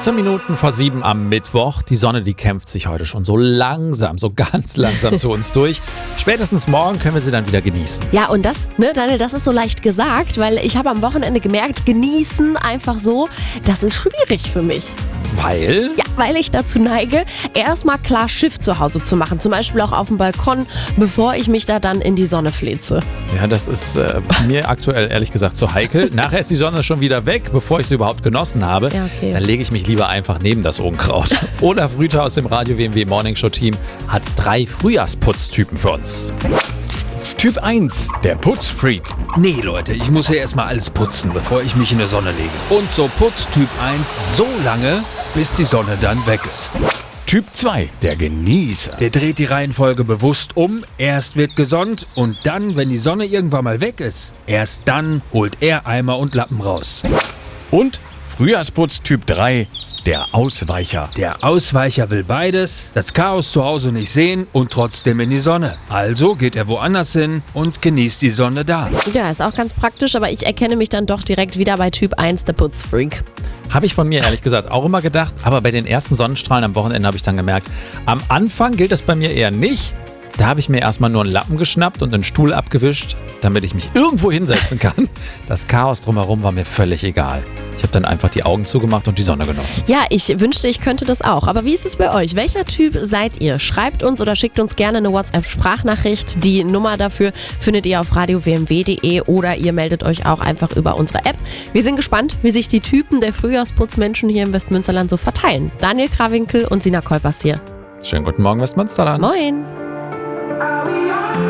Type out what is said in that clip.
14 Minuten vor 7 am Mittwoch. Die Sonne, die kämpft sich heute schon so langsam, so ganz langsam zu uns durch. Spätestens morgen können wir sie dann wieder genießen. Ja, und das, Daniel, das ist so leicht gesagt, weil ich habe am Wochenende gemerkt, genießen einfach so, das ist schwierig für mich. Weil? Ja, weil ich dazu neige, erstmal klar Schiff zu Hause zu machen. Zum Beispiel auch auf dem Balkon, bevor ich mich da dann in die Sonne flitze. Ja, das ist mir aktuell ehrlich gesagt zu heikel. Nachher ist die Sonne schon wieder weg, bevor ich sie überhaupt genossen habe. Ja, okay. Dann lege ich mich lieber einfach neben das Unkraut. Olaf Rüther aus dem Radio WMW Morning Show Team hat 3 Frühjahrsputztypen für uns. Typ 1, der Putzfreak. Nee, Leute, ich muss ja erstmal alles putzen, bevor ich mich in die Sonne lege. Und so putzt Typ 1 so lange, bis die Sonne dann weg ist. Typ 2, der Genießer. Der dreht die Reihenfolge bewusst um. Erst wird gesonnt und dann, wenn die Sonne irgendwann mal weg ist, erst dann holt er Eimer und Lappen raus. Und Frühjahrsputz Typ 3, der Ausweicher. Der Ausweicher will beides, das Chaos zu Hause nicht sehen und trotzdem in die Sonne. Also geht er woanders hin und genießt die Sonne da. Ja, ist auch ganz praktisch, aber ich erkenne mich dann doch direkt wieder bei Typ 1, der Putzfreak. Habe ich von mir ehrlich gesagt auch immer gedacht, aber bei den ersten Sonnenstrahlen am Wochenende habe ich dann gemerkt, am Anfang gilt das bei mir eher nicht. Da habe ich mir erstmal nur einen Lappen geschnappt und einen Stuhl abgewischt, damit ich mich irgendwo hinsetzen kann. Das Chaos drumherum war mir völlig egal. Ich habe dann einfach die Augen zugemacht und die Sonne genossen. Ja, ich wünschte, ich könnte das auch. Aber wie ist es bei euch? Welcher Typ seid ihr? Schreibt uns oder schickt uns gerne eine WhatsApp-Sprachnachricht. Die Nummer dafür findet ihr auf radiowmw.de oder ihr meldet euch auch einfach über unsere App. Wir sind gespannt, wie sich die Typen der Frühjahrsputzmenschen hier im Westmünsterland so verteilen. Daniel Krawinkel und Sina Kolpers hier. Schönen guten Morgen, Westmünsterland. Moin!